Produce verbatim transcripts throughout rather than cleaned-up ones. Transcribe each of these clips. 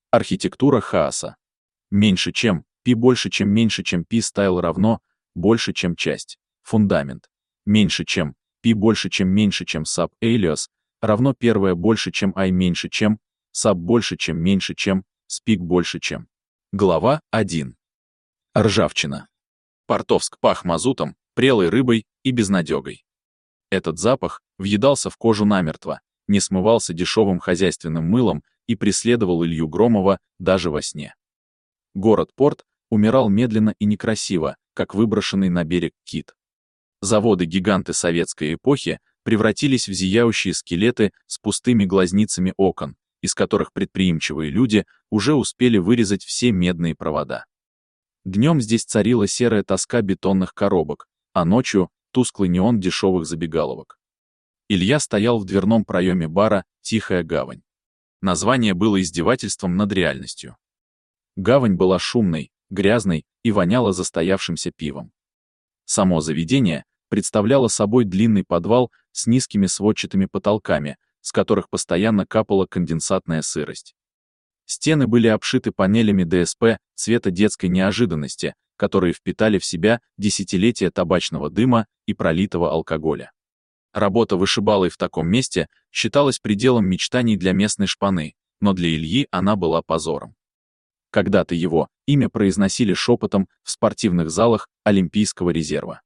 Архитектура хаоса. Меньше чем, π больше чем меньше чем π стайл равно, больше чем часть. Фундамент. Меньше чем, π больше чем меньше чем sub alias, равно первое больше чем i меньше чем, sub больше чем меньше чем, speak больше чем. Глава один. Ржавчина. Портовск пах мазутом, прелой рыбой и безнадегой. Этот запах въедался в кожу намертво, не смывался дешевым хозяйственным мылом и преследовал Илью Громова даже во сне. Город-порт умирал медленно и некрасиво, как выброшенный на берег кит. Заводы-гиганты советской эпохи превратились в зияющие скелеты с пустыми глазницами окон, из которых предприимчивые люди уже успели вырезать все медные провода. Днем здесь царила серая тоска бетонных коробок, а ночью — тусклый неон дешевых забегаловок. Илья стоял в дверном проеме бара «Тихая гавань». Название было издевательством над реальностью. Гавань была шумной, грязной и воняла застоявшимся пивом. Само заведение представляло собой длинный подвал с низкими сводчатыми потолками, с которых постоянно капала конденсатная сырость. Стены были обшиты панелями ДСП цвета детской неожиданности, которые впитали в себя десятилетия табачного дыма и пролитого алкоголя. Работа вышибалой в таком месте считалась пределом мечтаний для местной шпаны, но для Ильи она была позором. Когда-то его имя произносили шепотом в спортивных залах Олимпийского резерва.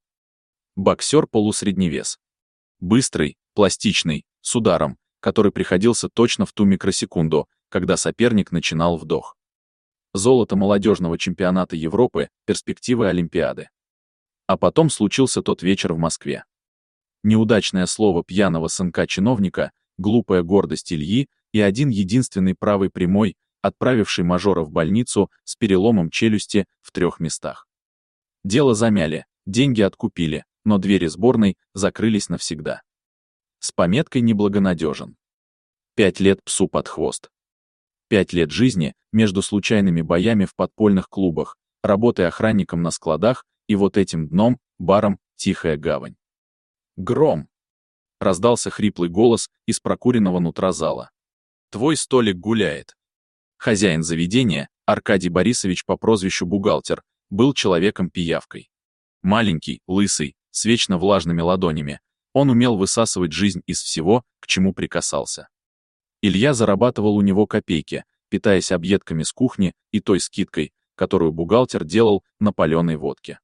Боксер-полусредневес. Быстрый, пластичный, с ударом, который приходился точно в ту микросекунду, когда соперник начинал вдох. Золото молодежного чемпионата Европы, перспективы Олимпиады. А потом случился тот вечер в Москве. Неудачное слово пьяного сынка-чиновника, глупая гордость Ильи и один единственный правый прямой, отправивший мажора в больницу с переломом челюсти в трех местах. Дело замяли, деньги откупили, но двери сборной закрылись навсегда. С пометкой «Неблагонадежен». Пять лет псу под хвост. Пять лет жизни между случайными боями в подпольных клубах, работой охранником на складах и вот этим дном, баром «Тихая гавань». «Гром!» — раздался хриплый голос из прокуренного нутра зала. «Твой столик гуляет». Хозяин заведения, Аркадий Борисович по прозвищу Бухгалтер, был человеком-пиявкой. Маленький, лысый, с вечно влажными ладонями, он умел высасывать жизнь из всего, к чему прикасался. Илья зарабатывал у него копейки, питаясь объедками с кухни и той скидкой, которую бухгалтер делал на паленой водке.